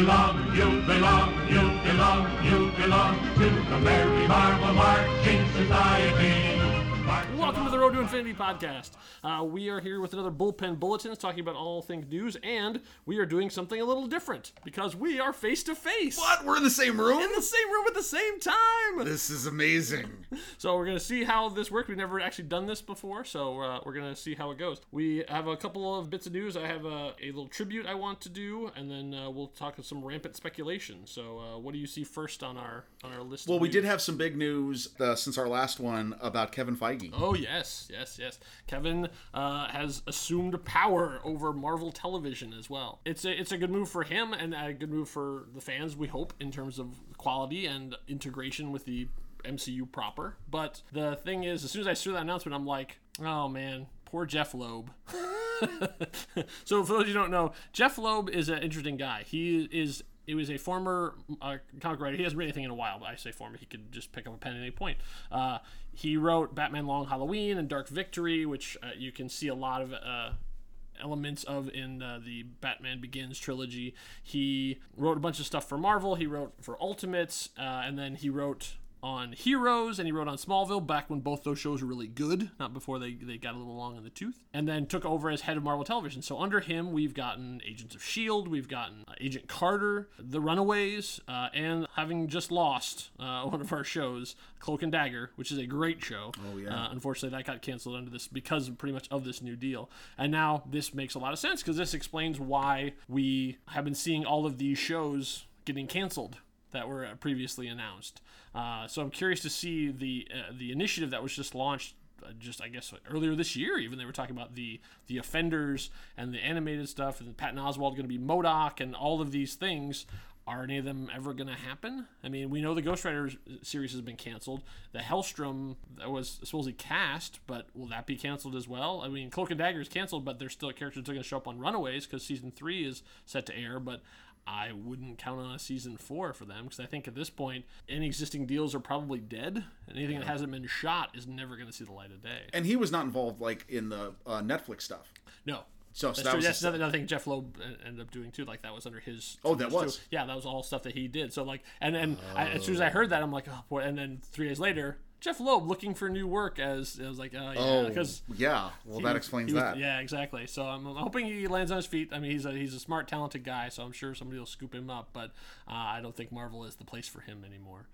to the Merry Marvel Marching Society. Welcome to the Road to Infinity podcast. We are here with another Bullpen Bulletins talking about all things news, and we are doing something a little different because we are face to face. What? We're in the same room? In the same room at the same time. This is amazing. So we're going to see how this works. We've never actually done this before, so we're going to see how it goes. We have a couple of bits of news. I have a little tribute I want to do, and then we'll talk some rampant speculation. So what do you see first on our list? Well, we did have some big news since our last one about Kevin Feige. Oh, yes. Kevin has assumed power over Marvel Television as well. It's a good move for him and a good move for the fans, we hope, in terms of quality and integration with the MCU proper. But the thing is, as soon as I saw that announcement, I'm like, oh man, poor Jeff Loeb. So for those of you who don't know, Jeff Loeb is an interesting guy. He was a former comic writer. He hasn't written anything in a while, but I say former. He could just pick up a pen at any point. He wrote Batman Long Halloween and Dark Victory, which you can see a lot of elements of in the Batman Begins trilogy. He wrote a bunch of stuff for Marvel. He wrote for Ultimates, and then he wrote on Heroes, and he wrote on Smallville back when both those shows were really good, not before they got a little long in the tooth, and then took over as head of Marvel Television. So under him, we've gotten Agents of S.H.I.E.L.D., we've gotten Agent Carter, The Runaways, and having just lost one of our shows, Cloak and Dagger, which is a great show. Oh, yeah. Unfortunately, that got canceled under this because of pretty much of this new deal. And now this makes a lot of sense because this explains why we have been seeing all of these shows getting canceled that were previously announced. So I'm curious to see the initiative that was just launched I guess earlier this year. Even they were talking about the Offenders and the animated stuff, and Patton Oswalt going to be MODOK and all of these things. Are any of them ever going to happen? I mean, we know the Ghost Rider series has been canceled. The Hellstrom that was supposedly cast, but will that be canceled as well? I mean, Cloak and Dagger is canceled, but there's still a character that's going to show up on Runaways because season 3 is set to air, but I wouldn't count on a season 4 for them because I think at this point, any existing deals are probably dead. Anything that hasn't been shot is never going to see the light of day. And he was not involved in the Netflix stuff. No. So that's that true. was That's another thing Jeff Loeb ended up doing too. Like that was under his. Oh, that was. Too. Yeah, that was all stuff that he did. So as soon as I heard that, I'm like, oh boy. And then 3 days later, Jeff Loeb looking for new work as I was like, yeah. Well, that explains that. Yeah, exactly. So I'm hoping he lands on his feet. I mean, he's a smart, talented guy, so I'm sure somebody will scoop him up. But I don't think Marvel is the place for him anymore.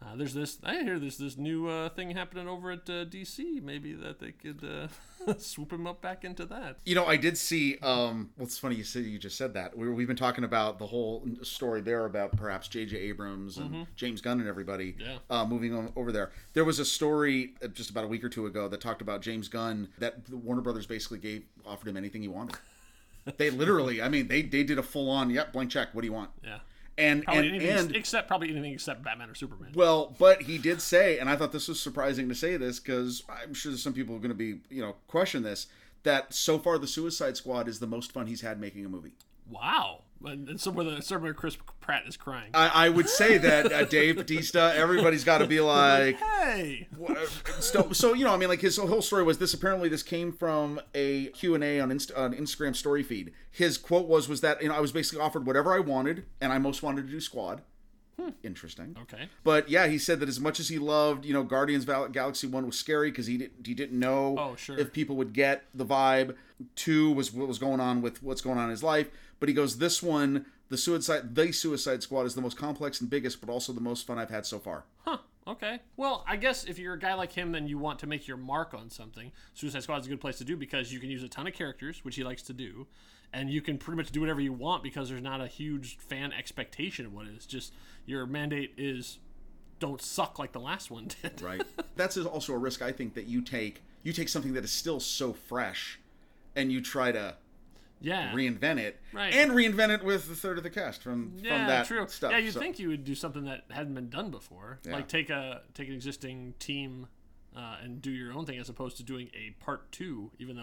I hear there's this new thing happening over at DC. Maybe that they could swoop him up back into that. You know, I did see. Well, it's funny you just said that. We've been talking about the whole story there about perhaps J.J. Abrams and James Gunn and everybody moving on over there. There was a story just about a week or two ago that talked about James Gunn that Warner Brothers basically offered him anything he wanted. They literally, I mean, they did a full on blank check. What do you want? Yeah. And anything except Batman or Superman. Well, but he did say, and I thought this was surprising to say this because I'm sure there's some people who are going to be, question this, that so far the Suicide Squad is the most fun he's had making a movie. Wow. And somewhere Chris Pratt is crying. I would say that Dave Bautista, everybody's got to be like, hey. So his whole story was this. Apparently, this came from a Q&A on Instagram story feed. His quote was that I was basically offered whatever I wanted, and I most wanted to do Squad. Interesting. Okay. But yeah, he said that as much as he loved, Guardians of Galaxy 1 was scary because he didn't know if people would get the vibe. 2 was what was going on with what's going on in his life. But he goes, this one, the Suicide Squad is the most complex and biggest, but also the most fun I've had so far. Huh. Okay. Well, I guess if you're a guy like him, then you want to make your mark on something. Suicide Squad is a good place to do because you can use a ton of characters, which he likes to do, and you can pretty much do whatever you want because there's not a huge fan expectation of what it is. Just your mandate is don't suck like the last one did. Right. That's also a risk I think that you take. You take something that is still so fresh, and you try to reinvent it, right? And reinvent it with a third of the cast from that stuff. Yeah, you'd think you would do something that hadn't been done before, like take an existing team and do your own thing as opposed to doing a part 2, even though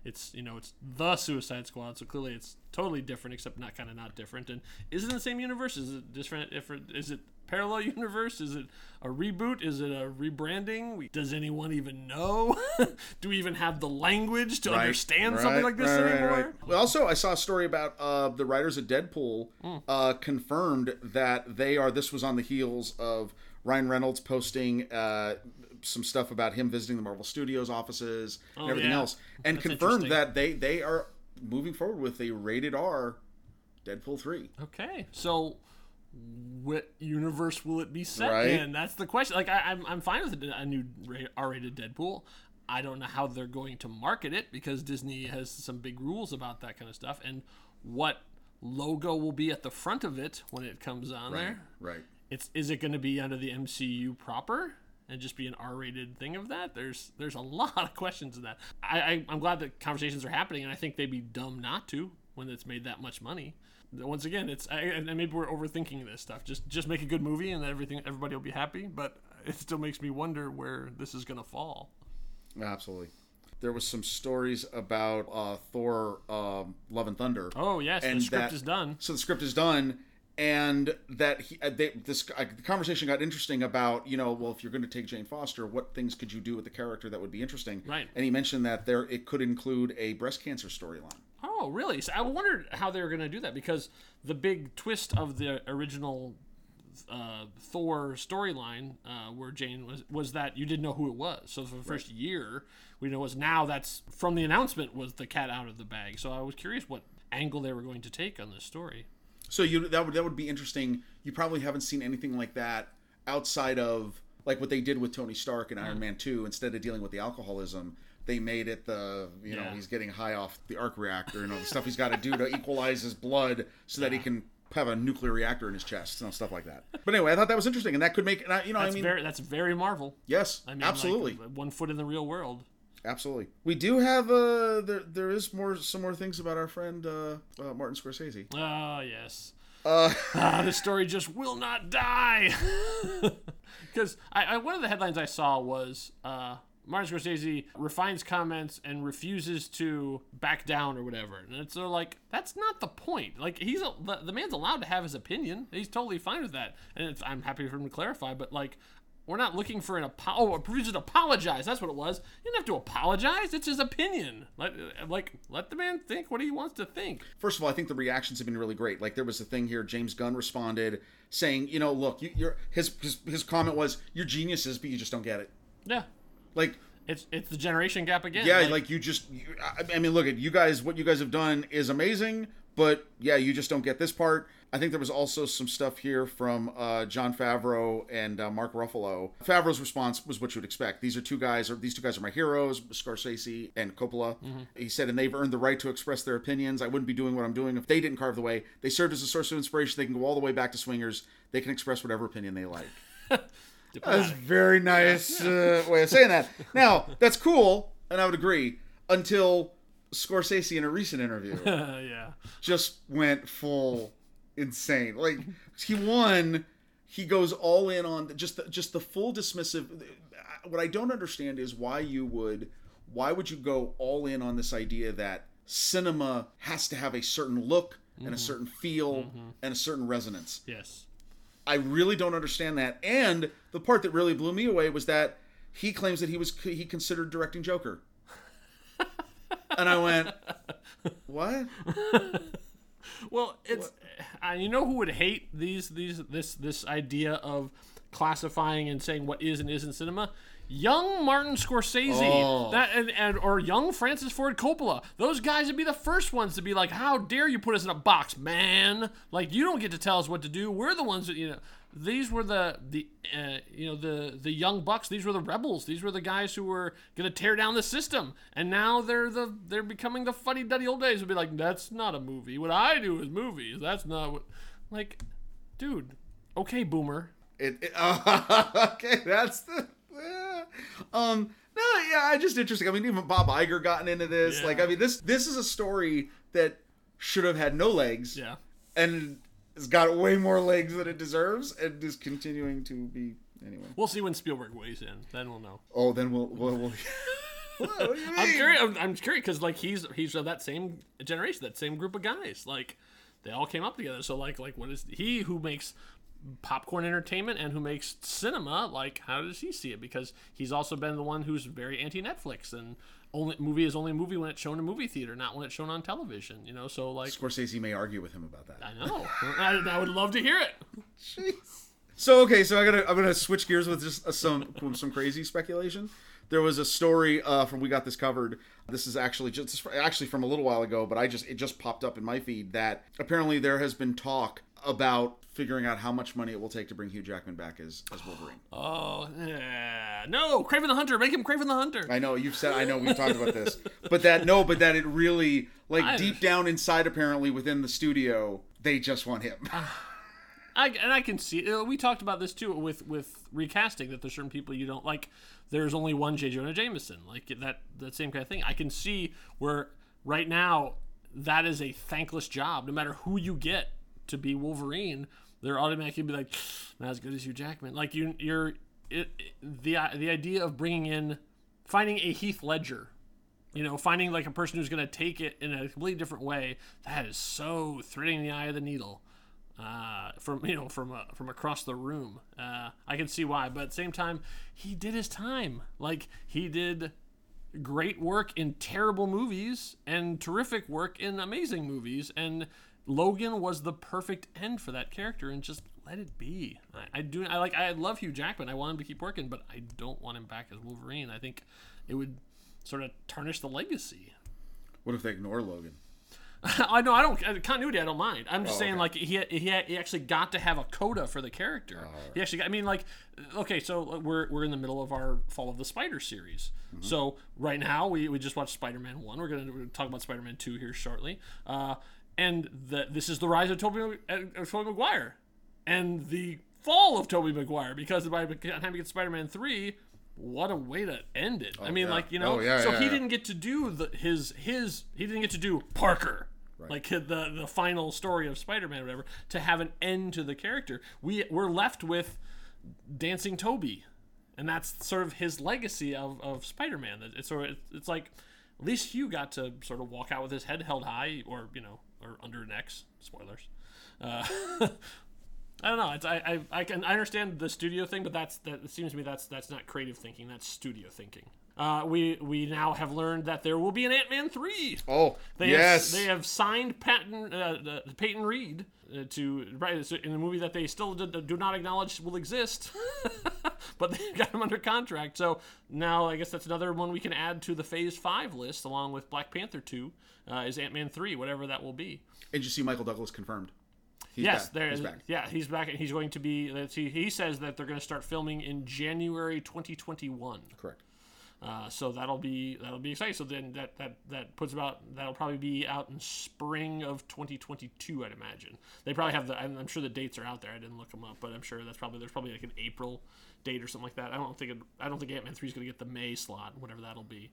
it's it's the Suicide Squad, so clearly it's totally different, except not different. And is it in the same universe? Is it different? Is it parallel universe? Is it a reboot? Is it a rebranding? Does anyone even know? Do we even have the language to understand something like this anymore? Well, also, I saw a story about the writers of Deadpool confirmed that this was on the heels of Ryan Reynolds posting some stuff about him visiting the Marvel Studios offices and everything else, and That's confirmed that they are moving forward with a rated R Deadpool 3. Okay, so what universe will it be set in? That's the question. Like, I'm fine with a new R-rated Deadpool. I don't know how they're going to market it, because Disney has some big rules about that kind of stuff, and what logo will be at the front of it when it comes on there. Right. Is it going to be under the MCU proper and just be an R-rated thing of that? There's a lot of questions in that. I'm glad that conversations are happening, and I think they'd be dumb not to when it's made that much money. Once again, and maybe we're overthinking this stuff. Just make a good movie and everybody will be happy. But it still makes me wonder where this is going to fall. Absolutely. There was some stories about Thor: Love and Thunder. Oh yes, and the script is done. So the script is done, and that the conversation got interesting about well, if you're going to take Jane Foster, what things could you do with the character that would be interesting? Right. And he mentioned that it could include a breast cancer storyline. Oh, really? So I wondered how they were going to do that, because the big twist of the original Thor storyline, where Jane was that you didn't know who it was. So for the first year, we know now that's from the announcement was the cat out of the bag. So I was curious what angle they were going to take on this story. So that would be interesting. You probably haven't seen anything like that outside of like what they did with Tony Stark in Iron Man 2. Instead of dealing with the alcoholism, they made it he's getting high off the arc reactor, the stuff he's got to do to equalize his blood so that he can have a nuclear reactor in his chest, stuff like that. But anyway, I thought that was interesting, and that could make that's very Marvel. Yes, absolutely. Like 1 foot in the real world. Absolutely. We do have there is some more things about our friend Martin Scorsese. Oh yes. The story just will not die. Because one of the headlines I saw was Martin Scorsese refines comments and refuses to back down or whatever. And it's like, that's not the point. Like, the man's allowed to have his opinion. He's totally fine with that. And I'm happy for him to clarify, but like, we're not looking for a producer to apologize. That's what it was. He didn't have to apologize. It's his opinion. Let the man think what he wants to think. First of all, I think the reactions have been really great. Like, there was a thing here. James Gunn responded saying, look, his comment was, you're geniuses, but you just don't get it. Yeah. Like, it's the generation gap again. Yeah, look, at you guys. What you guys have done is amazing, but yeah, you just don't get this part. I think there was also some stuff here from Jon Favreau and Mark Ruffalo. Favreau's response was what you would expect. These two guys are my heroes, Scorsese and Coppola. Mm-hmm. He said, and they've earned the right to express their opinions. I wouldn't be doing what I'm doing if they didn't carve the way. They served as a source of inspiration. They can go all the way back to Swingers. They can express whatever opinion they like. That's a very nice way of saying that. Now, that's cool, and I would agree, until Scorsese in a recent interview just went full insane. Like, he goes all in on just the full dismissive. What I don't understand is why would you go all in on this idea that cinema has to have a certain look and a certain feel and a certain resonance. Yes. I really don't understand that. And the part that really blew me away was that he claims that he considered directing Joker. And I went, what? Well, it's you know who would hate this idea of classifying and saying what is and isn't cinema? Young Martin Scorsese, or young Francis Ford Coppola. Those guys would be the first ones to be like, "How dare you put us in a box, man? Like, you don't get to tell us what to do. We're the ones that These were the young bucks. These were the rebels. These were the guys who were gonna tear down the system. And now they're becoming the fuddy-duddy old days. Would be like, that's not a movie. What I do is movies. That's not what. Like, dude. Okay, boomer. Okay, that's the. Just interesting. I mean, even Bob Iger gotten into this. Yeah. Like, I mean, this is a story that should have had no legs. Yeah. And it's got way more legs than it deserves, and is continuing to be anyway. We'll see when Spielberg weighs in. Then we'll know. Oh, then we'll What do you mean? I'm curious because like he's of that same generation, that same group of guys. Like they all came up together. So like what is he who makes popcorn entertainment and who makes cinema? Like how does he see it? Because he's also been the one who's very anti-Netflix and movie is only a movie when it's shown in a movie theater, not when it's shown on television. You know, so like Scorsese may argue with him about that. I know. I would love to hear it. Jeez. So okay, so I'm gonna switch gears with just some crazy speculation. There was a story from We Got This Covered. This is actually from a little while ago, but it just popped up in my feed that apparently there has been talk about figuring out how much money it will take to bring Hugh Jackman back as Wolverine. Oh, yeah. No, Kraven the Hunter. Make him Kraven the Hunter. I know we've talked about this, but that it really deep down inside, apparently within the studio, they just want him. I can see. We talked about this too with recasting, that there's certain people you don't like. There's only one J. Jonah Jameson, like that same kind of thing. I can see where right now that is a thankless job. No matter who you get to be Wolverine, they're automatically be like, not as good as Hugh Jackman. Like the idea of finding a Heath Ledger, finding like a person who's going to take it in a completely different way, that is so threading the eye of the needle. From across the room, I can see why, but at the same time, he did his time. Like he did great work in terrible movies and terrific work in amazing movies, and Logan was the perfect end for that character, and just let it be. I love Hugh Jackman. I want him to keep working, but I don't want him back as Wolverine. I think it would sort of tarnish the legacy. What if they ignore Logan? I know. I don't continuity. I don't mind. I'm just saying, like he actually got to have a coda for the character. Right. He actually got. I mean, like, okay, so we're in the middle of our Fall of the Spider series. Mm-hmm. So right now we just watched Spider-Man 1. We're gonna talk about Spider-Man 2 here shortly. And this is the rise of Tobey Maguire, and the fall of Tobey Maguire, because by the time we get Spider-Man 3. What a way to end it. I mean, he didn't get to do he didn't get to do Parker, right. Like the final story of Spider-Man or whatever, to have an end to the character. We're left with Dancing Toby, and that's sort of his legacy of Spider-Man. It's like at least Hugh got to sort of walk out with his head held high, or under an X. Spoilers. I don't know. I understand the studio thing, but it seems to me that's not creative thinking. That's studio thinking. We now have learned that there will be an Ant-Man 3. Oh, they have signed Peyton Reed to write in a movie that they still do not acknowledge will exist, but they got him under contract. So now I guess that's another one we can add to the Phase 5 list, along with Black Panther 2, is Ant-Man 3, whatever that will be. And you see Michael Douglas confirmed. He's back. Yeah, he's back, and he's going to be. He says that they're going to start filming in January 2021. Correct. So that'll be exciting. So then that puts that'll probably be out in spring of 2022, I'd imagine. They probably have I'm sure the dates are out there. I didn't look them up, but I'm sure there's probably like an April date or something like that. I don't think Ant-Man 3 is going to get the May slot, whatever that'll be.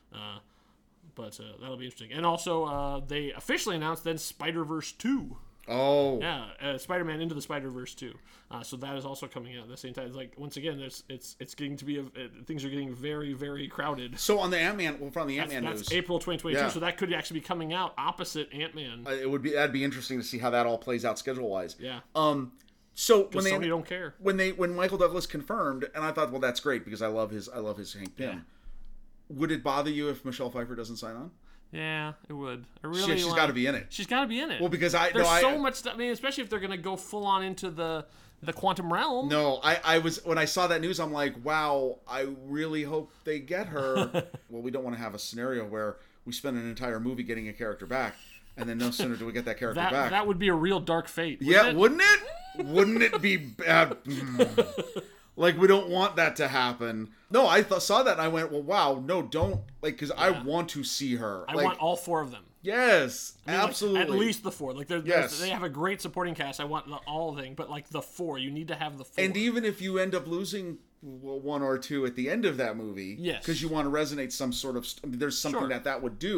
But that'll be interesting. And also they officially announced then Spider-Verse 2. Oh yeah, Spider-Man Into the Spider-Verse 2. So that is also coming out at the same time. It's like, once again, it's getting to be things are getting very, very crowded. So on the Ant-Man, from the Ant-Man news, that's April 2022. Yeah. So that could actually be coming out opposite Ant-Man. That'd be interesting to see how that all plays out schedule-wise. Yeah. So when Sony don't care. When Michael Douglas confirmed, and I thought, well, that's great because I love his Hank Pym. Yeah. Would it bother you if Michelle Pfeiffer doesn't sign on? Yeah, it would. She's got to be in it. She's got to be in it. Well, because there's so much stuff. I mean, especially if they're going to go full on into the quantum realm. No, I was when I saw that news, I'm like, wow, I really hope they get her. Well, we don't want to have a scenario where we spend an entire movie getting a character back, and then no sooner do we get that character back. That would be a real dark fate. Wouldn't it? Wouldn't it be bad? Like, we don't want that to happen. No, I saw that and I went, well, wow, no, don't. Like, because I want to see her. I want all four of them. Yes, absolutely. Like, at least the four. Like, they have a great supporting cast. I want all thing, but like the four, you need to have the four. And even if you end up losing one or two at the end of that movie, yes, because you want to resonate some sort of, there's something that would do.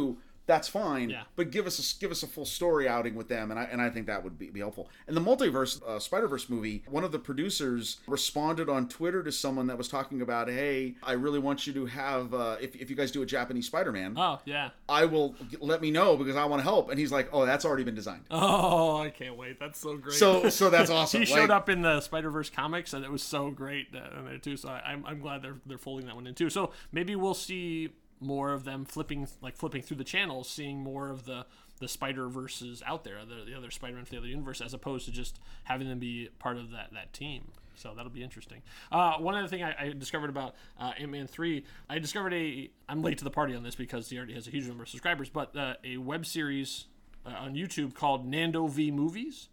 that's fine. Yeah. But give us a full story outing with them, and I think that would be helpful. And the multiverse Spider-Verse movie, one of the producers responded on Twitter to someone that was talking about, hey, I really want you to have if you guys do a Japanese Spider-Man, Oh yeah. let me know because I want to help. And he's like, oh, that's already been designed. Oh, I can't wait. That's so great. So that's awesome. He showed up in the Spider-Verse comics, and it was so great in there too. So I'm glad they're folding that one in too. So maybe we'll see more of them flipping through the channels, seeing more of the Spider-Verses out there, the other Spider-Man from the other universe, as opposed to just having them be part of that team. So that'll be interesting. One other thing I discovered about Ant-Man 3, I discovered I'm late to the party on this because he already has a huge number of subscribers, but a web series on YouTube called Nando V Movies.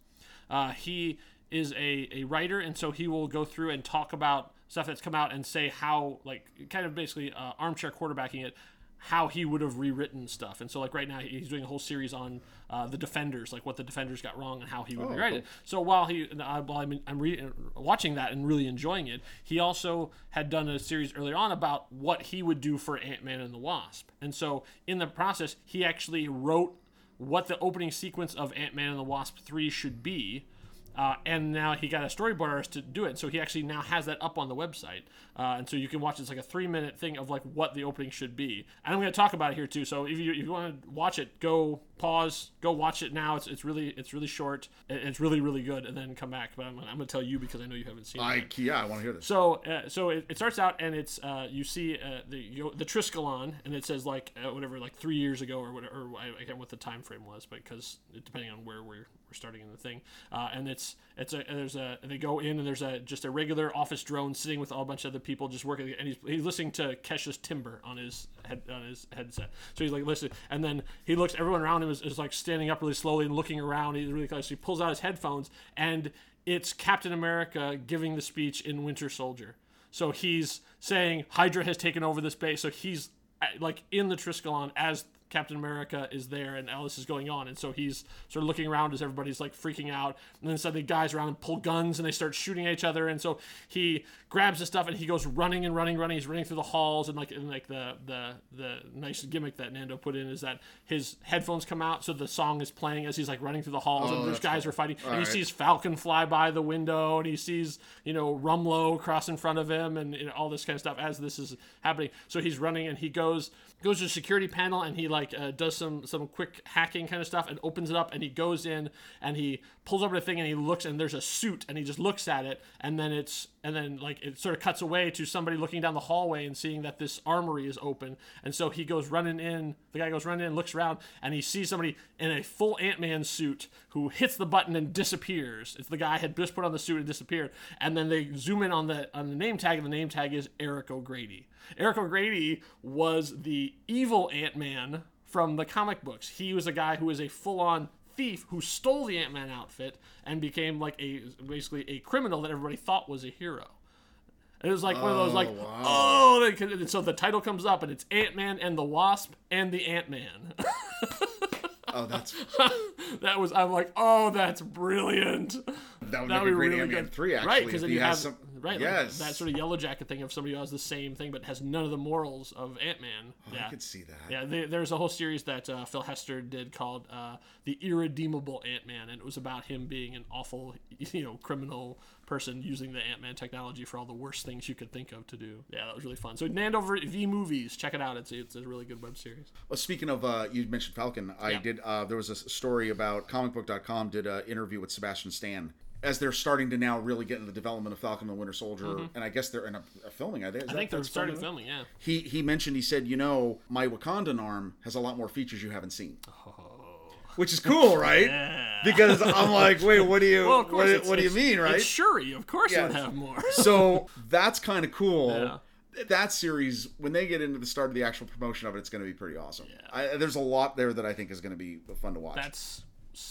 He is a writer, and so he will go through and talk about stuff that's come out and say how, like, kind of basically armchair quarterbacking it, how he would have rewritten stuff. And so, like, right now he's doing a whole series on the Defenders, like what the Defenders got wrong and how he would rewrite it. So while I'm watching that and really enjoying it, he also had done a series earlier on about what he would do for Ant-Man and the Wasp. And so in the process, he actually wrote what the opening sequence of Ant-Man and the Wasp 3 should be. And now he got a storyboard artist to do it. So he actually now has that up on the website. And so you can watch it. It's like a 3-minute thing of like what the opening should be. And I'm going to talk about it here too. So if you want to watch it, go pause, go watch it now. It's really short. It's really, really good. And then come back. But I'm going to tell you because I know you haven't seen it. Yeah, I want to hear this. So it starts out and it's you see the Triskelon, and it says like whatever, like 3 years ago or whatever. Or I can't remember what the time frame was, but because depending on where we're starting in the thing, and they go in and there's just a regular office drone sitting with a bunch of other people just working, and he's listening to Kesha's Timber on his headset. So he's like listening, and then he looks, everyone around him is like standing up really slowly and looking around. He's really close. So he pulls out his headphones, and it's Captain America giving the speech in Winter Soldier. So he's saying Hydra has taken over this base. So he's like in the Triskelon as Captain America is there and all this is going on, and so he's sort of looking around as everybody's like freaking out, and then suddenly guys around and pull guns and they start shooting at each other, and so he grabs the stuff and he goes running. He's running through the halls, and the nice gimmick that Nando put in is that his headphones come out so the song is playing as he's like running through the halls, and those guys are fighting, and he sees Falcon fly by the window, and he sees Rumlow cross in front of him, and all this kind of stuff as this is happening. So he's running and he goes to the security panel, and he does some quick hacking kind of stuff and opens it up, and he goes in and he pulls over the thing and he looks, and there's a suit, and he just looks at it, and then it sort of cuts away to somebody looking down the hallway and seeing that this armory is open, and so the guy goes running in, looks around, and he sees somebody in a full Ant-Man suit who hits the button and disappears. It's the guy had just put on the suit and disappeared, and then they zoom in on the name tag, and the name tag is Eric O'Grady. Eric O'Grady was the evil Ant-Man from the comic books. He was a guy who was a full-on thief who stole the Ant-Man outfit and became basically a criminal that everybody thought was a hero. And it was like one of those and so the title comes up and it's Ant-Man and the Wasp and the Ant-Man. Oh, that's I'm like, oh, that's brilliant. That would make a great Ant-Man 3, actually. Right, because then you have some... Right, yes. Like that sort of Yellow Jacket thing of somebody who has the same thing but has none of the morals of Ant-Man. Oh, yeah. I could see that. Yeah, there's a whole series that Phil Hester did called The Irredeemable Ant-Man, and it was about him being an awful, criminal person using the Ant-Man technology for all the worst things you could think of to do. Yeah, that was really fun. So Nando V Movies, check it out. It's a really good web series. Well, speaking of, you mentioned Falcon. I did. There was a story about comicbook.com did an interview with Sebastian Stan as they're starting to now really get into the development of Falcon and the Winter Soldier, and I guess they're in a filming. I think they're starting filming. Yeah. He mentioned. He said, my Wakandan arm has a lot more features you haven't seen. Oh. Which is cool, right? Yeah. Because I'm like, wait, what do you well, of course, what do you mean, right? It's Shuri, of course, it would have more. So that's kind of cool. Yeah. That series, when they get into the start of the actual promotion of it, it's going to be pretty awesome. Yeah. There's a lot there that I think is going to be fun to watch. That's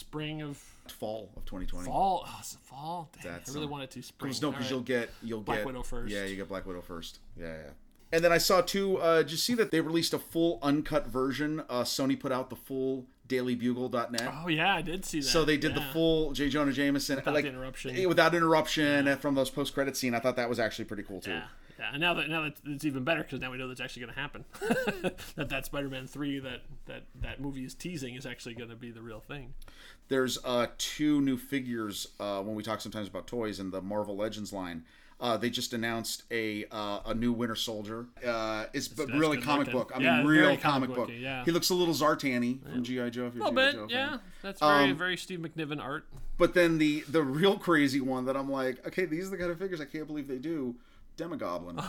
fall of 2020. Fall. Oh, it's fall. Dang, I really wanted to spring. No, because you'll get Black Widow first. Yeah, you get Black Widow first. Yeah. And then I saw too. Did you see that they released a full uncut version? Sony put out the full DailyBugle.net. Oh yeah, I did see that. So they did the full J. Jonah Jameson without interruption. Without interruption from those post-credit scene. I thought that was actually pretty cool too. Yeah, and now that it's even better because now we know that's actually going to happen. that Spider-Man 3 that movie is teasing is actually going to be the real thing. There's 2 new figures when we talk sometimes about toys in the Marvel Legends line. They just announced a new Winter Soldier. It's really comic book. I mean, real comic book. Yeah. He looks a little Zartani from G.I. Joe. If you're a G.I. bit, Joe fan. yeah. That's very very Steve McNiven art. But then the real crazy one that I'm like, okay, these are the kind of figures I can't believe they do. Demogoblin.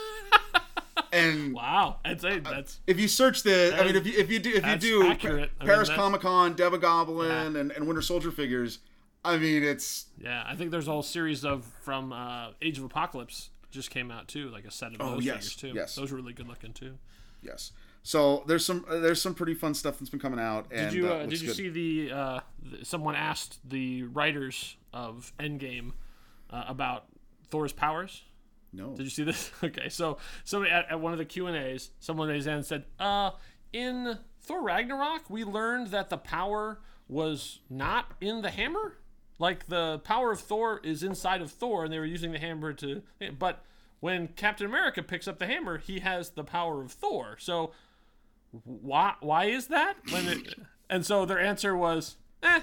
And wow, I'd say that's if you search if you do accurate. Paris Comic-Con, Demogoblin, and Winter Soldier figures. I mean, it's... Yeah, I think there's a whole series from Age of Apocalypse just came out, too, like a set of those figures, too. Yes. Those are really good looking, too. Yes. So there's some pretty fun stuff that's been coming out. And, did you see someone asked the writers of Endgame about Thor's powers? No. Did you see this? Okay, so somebody at one of the Q&As, someone raised hand and said, in Thor Ragnarok, we learned that the power was not in the hammer? Like, the power of Thor is inside of Thor, and they were using the hammer to... But when Captain America picks up the hammer, he has the power of Thor. So, why is that? And so their answer was, They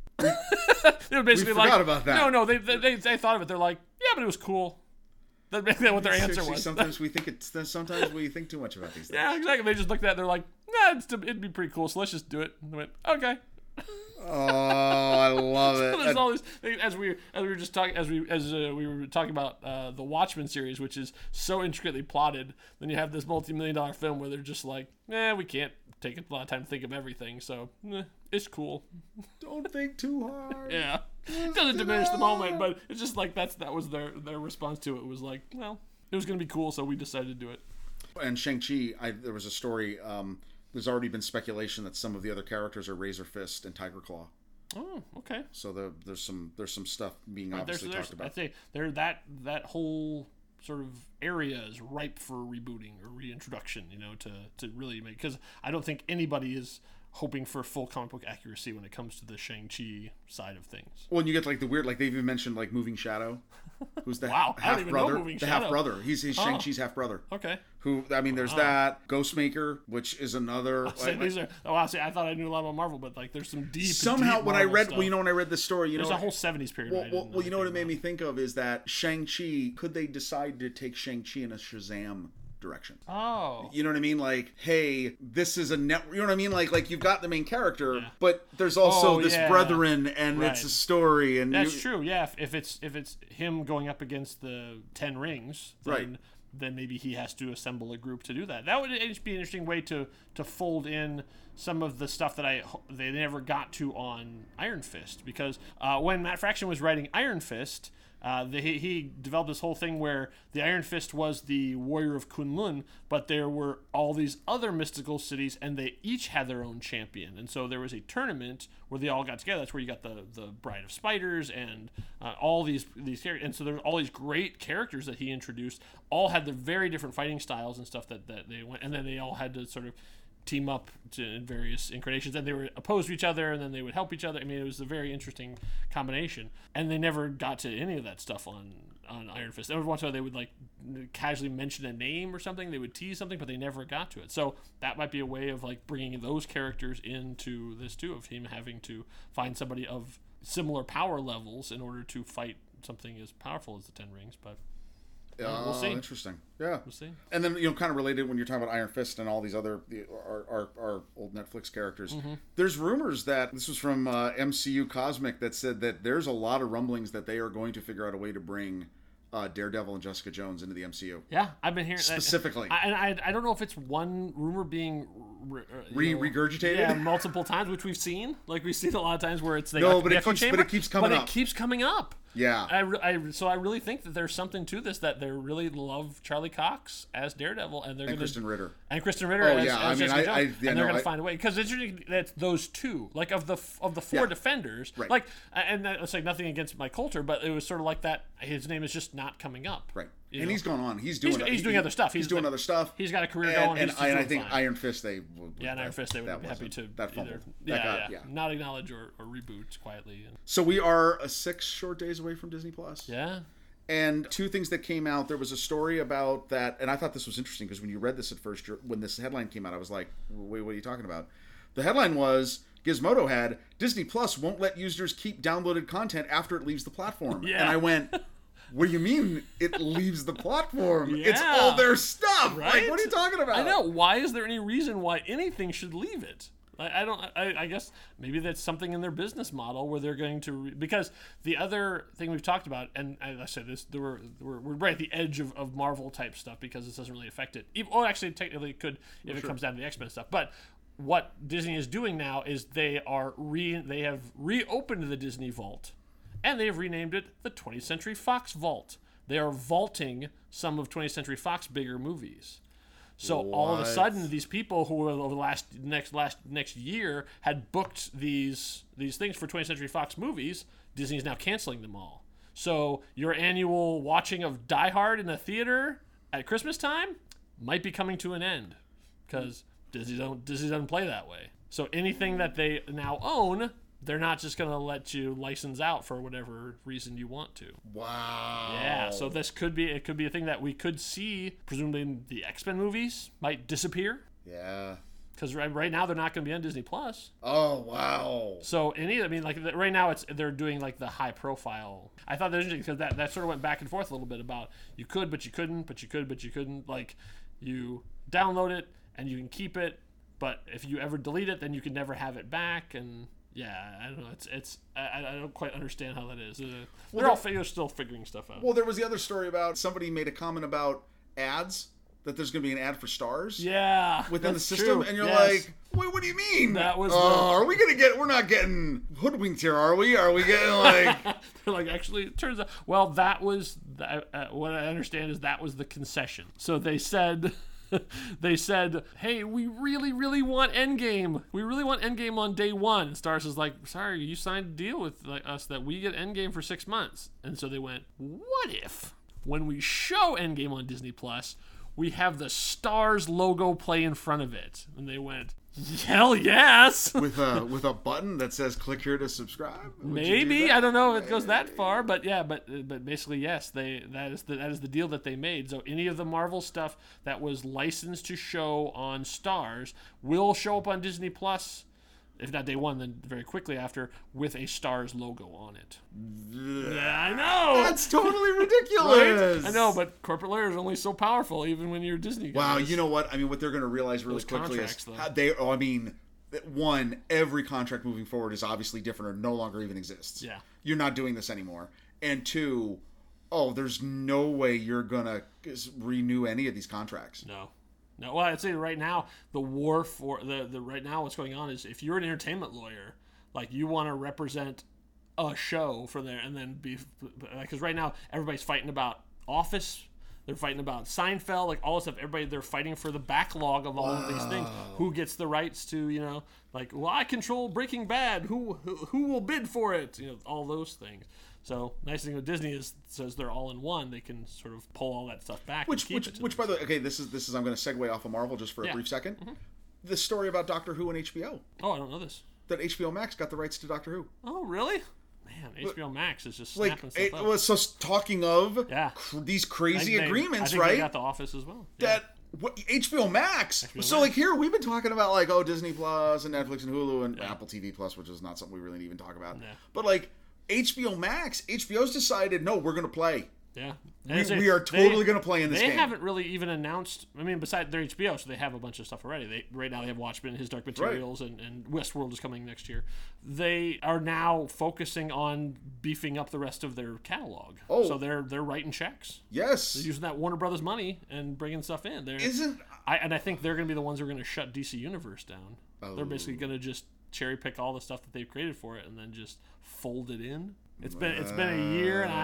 were basically we forgot about that. No, they thought of it. They're like, yeah, but it was cool. That's basically what their answer was. Sometimes we think too much about these things. Yeah, exactly. They just looked at it, they're like, nah, it'd be pretty cool, so let's just do it. And they went, okay. Oh, I love it. There's all these as we were just talking we were talking about the Watchmen series, which is so intricately plotted. Then you have this multi-million-dollar film where they're just like, we can't take a lot of time to think of everything, so it's cool. Don't think too hard. Yeah, it doesn't diminish the moment, but it's just like that was their response to it. It was like, well, it was gonna be cool, so we decided to do it. And Shang-Chi, there was a story. There's already been speculation that some of the other characters are Razor Fist and Tiger Claw. Oh, okay. So there's some stuff being obviously talked about. I'd say that whole sort of area is ripe for rebooting or reintroduction. To really make, because I don't think anybody is hoping for full comic book accuracy when it comes to the Shang-Chi side of things. Well, and you get like the weird, like they even mentioned like Moving Shadow, who's the half brother. Half brother. He's Shang-Chi's half brother. Okay. Who, I mean, there's that Ghostmaker, which is another. I thought I knew a lot about Marvel, but like there's some deep. Somehow, deep when Marvel I read, stuff. when I read this story, there's a whole '70s period. Well, you know what it made me think of is that Shang-Chi. Could they decide to take Shang-Chi in a Shazam direction? Oh, you know what I mean? Like, hey, this is a net. You know what I mean? Like you've got the main character, but there's also this brethren, and it's a story, and that's true. Yeah, if it's him going up against the 10 Rings, then maybe he has to assemble a group to do that. That would be an interesting way to fold in some of the stuff that they never got to on Iron Fist, because when Matt Fraction was writing Iron Fist, he developed this whole thing where the Iron Fist was the warrior of Kunlun, but there were all these other mystical cities, and they each had their own champion. And so there was a tournament where they all got together. That's where you got the Bride of Spiders and all these characters. And so there were all these great characters that he introduced. All had the very different fighting styles and stuff that they went, and then they all had to sort of team up in various incarnations, and they were opposed to each other, and then they would help each other. I mean, it was a very interesting combination, and they never got to any of that stuff on Iron Fist. Every once in a while, they would like casually mention a name or something. They would tease something, but they never got to it. So that might be a way of like bringing those characters into this too, of him having to find somebody of similar power levels in order to fight something as powerful as the 10 Rings. But we'll see. Interesting. Yeah. We'll see. And then, kind of related when you're talking about Iron Fist and all these other our old Netflix characters, there's rumors that this was from MCU Cosmic that said that there's a lot of rumblings that they are going to figure out a way to bring Daredevil and Jessica Jones into the MCU. Yeah, I've been hearing specifically. I don't know if it's one rumor being regurgitated. Yeah, multiple times, which we've seen. Like we've seen a lot of times where it's but it keeps coming up. Yeah. So I really think that there's something to this, that they really love Charlie Cox as Daredevil, and Kristen Ritter. And Kristen Ritter as Jessica Jones. And they're going to find a way, because it's interesting that it's those two, like of the four defenders, right. Like, and that's like nothing against Mike Coulter, but it was sort of like that. His name is just not coming up, right? And he's gone on. He's doing other stuff. He's doing other stuff. He's got a career going. And I think Iron Fist, they would. Yeah, Iron Fist, they would be happy to not acknowledge or reboot quietly. So we are 6 short days away from Disney Plus. Yeah. And two things that came out. There was a story about that, and I thought this was interesting because when you read this at first, when this headline came out, I was like, wait, what are you talking about? The headline was, Gizmodo had, Disney Plus won't let users keep downloaded content after it leaves the platform. Yeah. And I went, what do you mean it leaves the platform? Yeah. It's all their stuff. Right? Like, what are you talking about? I know. Why is there any reason why anything should leave it? I guess maybe that's something in their business model where they're going to because the other thing we've talked about, and I said this, we're right at the edge of Marvel type stuff because this doesn't really affect it. Well, actually, technically, it could if it comes down to the X-Men stuff. But what Disney is doing now is they have reopened the Disney Vault, and they have renamed it the 20th Century Fox Vault. They are vaulting some of 20th Century Fox bigger movies. So all of a sudden, these people who over the next year had booked these things for 20th Century Fox movies, Disney is now canceling them all. So your annual watching of Die Hard in a theater at Christmas time might be coming to an end because Disney doesn't play that way. So anything that they now own, they're not just going to let you license out for whatever reason you want to. Wow. Yeah, so this could be a thing that we could see. Presumably the X-Men movies might disappear. Yeah. Because right now they're not going to be on Disney Plus. Oh, wow. So right now they're doing like the high profile. I thought that was interesting because that sort of went back and forth a little bit about you could, but you couldn't, but you could, but you couldn't. Like you download it and you can keep it, but if you ever delete it, then you can never have it back. And yeah, I don't know. I don't quite understand how that is. They're still figuring stuff out. Well, there was the other story about somebody made a comment about ads, that there's going to be an ad for Stars. Yeah, within the system, true. and you're Yes. like, wait, what do you mean? That was. We're not getting hoodwinked here, are we? Are we getting like? They're like, actually, it turns out. Well, that was what I understand is that was the concession. So they said. They said, hey, we really, really want Endgame. We really want Endgame on day one. And Stars is like, sorry, you signed a deal with us that we get Endgame for 6 months. And so they went, what if when we show Endgame on Disney Plus, we have the Stars logo play in front of it? And they went, hell yes. with a button that says click here to subscribe. Maybe I don't know if it goes that far, but yeah, but basically yes, that is the deal that they made. So any of the Marvel stuff that was licensed to show on Stars will show up on Disney Plus, if not day one, then very quickly after, with a Stars logo on it. Yeah, I know. That's totally ridiculous. Right? I know, but corporate layer is only so powerful, even when you're Disney guys. Wow, you know what? I mean, what they're going to realize really Those quickly contracts, is one, every contract moving forward is obviously different or no longer even exists. Yeah. You're not doing this anymore. And two, there's no way you're going to renew any of these contracts. No. Well, I'd say right now the war for the right now what's going on is if you're an entertainment lawyer, like you want to represent a show for there and then be because right now everybody's fighting about Office, they're fighting about Seinfeld, like all this stuff. They're fighting for the backlog of all of these things. Who gets the rights to I control Breaking Bad. Who will bid for it? All those things. So nice thing with Disney says they're all in one. They can sort of pull all that stuff back. Which by the way, okay, this is I'm going to segue off of Marvel just for a brief second. Mm-hmm. The story about Doctor Who and HBO. Oh, I don't know this. That HBO Max got the rights to Doctor Who. Oh, really? Man, HBO Max is just snapping stuff up. So talking of these crazy agreements, I think right? They got The Office as well. Yeah. HBO Max. So like here we've been talking about Disney Plus and Netflix and Hulu and Apple TV Plus, which is not something we really even talk about. Yeah. But like HBO Max, HBO's decided, no, we're going to play. Yeah. We are totally going to play in this game. They haven't really even announced, besides their HBO, so they have a bunch of stuff already. Right now they have Watchmen, His Dark Materials, and Westworld is coming next year. They are now focusing on beefing up the rest of their catalog. Oh. So they're writing checks. Yes. They're using that Warner Brothers money and bringing stuff in. I think they're going to be the ones who are going to shut DC Universe down. Oh. They're basically going to just cherry pick all the stuff that they've created for it and then just fold it in. It's been a year, and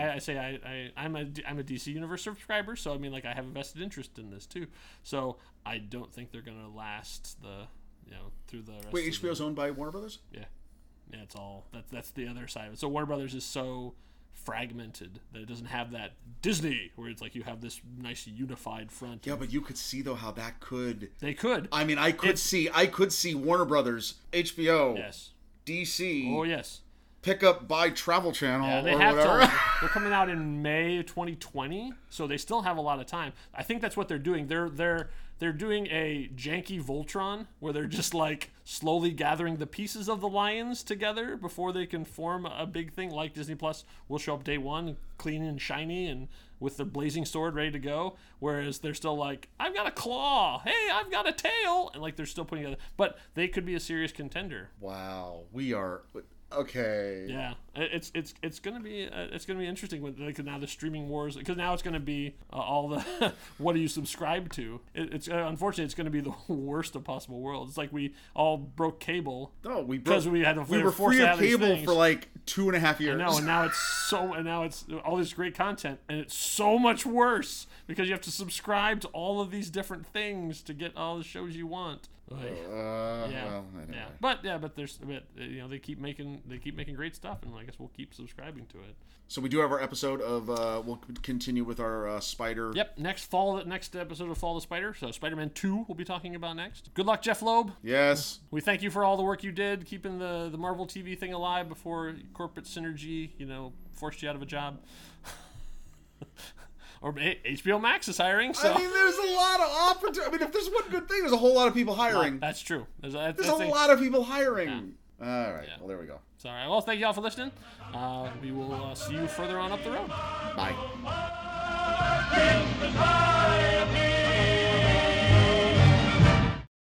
I'm a DC Universe subscriber, so I have a vested interest in this too. So I don't think they're gonna last through the rest. Wait, HBO's owned by Warner Brothers? Yeah, it's all that's the other side of it. So Warner Brothers is so fragmented that it doesn't have that Disney where it's like you have this nice unified front. Yeah, but you could see though how that could. They could. I could see Warner Brothers, HBO, yes, DC. Oh yes. pick up by Travel Channel Yeah, they or have whatever. they're coming out in May 2020, so they still have a lot of time. I think that's what they're doing. They're doing a janky Voltron where they're just like slowly gathering the pieces of the lions together before they can form a big thing. Like Disney Plus will show up day one, clean and shiny and with their blazing sword ready to go. Whereas they're still like, I've got a claw. Hey, I've got a tail. And like they're still putting together. But they could be a serious contender. Wow, we are okay. Yeah, it's gonna be interesting with like now the streaming wars, because now it's gonna be all the what do you subscribe to? It's unfortunately it's gonna be the worst of possible worlds. It's like we all broke cable. No, we we were forced free to of have these cable things. for like 2.5 years. I know, and now it's all this great content, and it's so much worse because you have to subscribe to all of these different things to get all the shows you want. Well, anyway. But there's they keep making great stuff, and I guess we'll keep subscribing to it. So we do have our episode of we'll continue with our Spider. Yep, next episode of Fall of the Spider. So Spider-Man 2 we'll be talking about next. Good luck, Jeff Loeb. Yes. We thank you for all the work you did keeping the Marvel TV thing alive before corporate synergy, forced you out of a job. Or HBO Max is hiring. So. I mean, there's a lot of opportunity. I mean, if there's one good thing, there's a whole lot of people hiring. That's true. There's a lot of people hiring. Yeah. All right. Yeah. Well, there we go. It's all right. Well, thank you all for listening. We will see you further on up the road. Bye.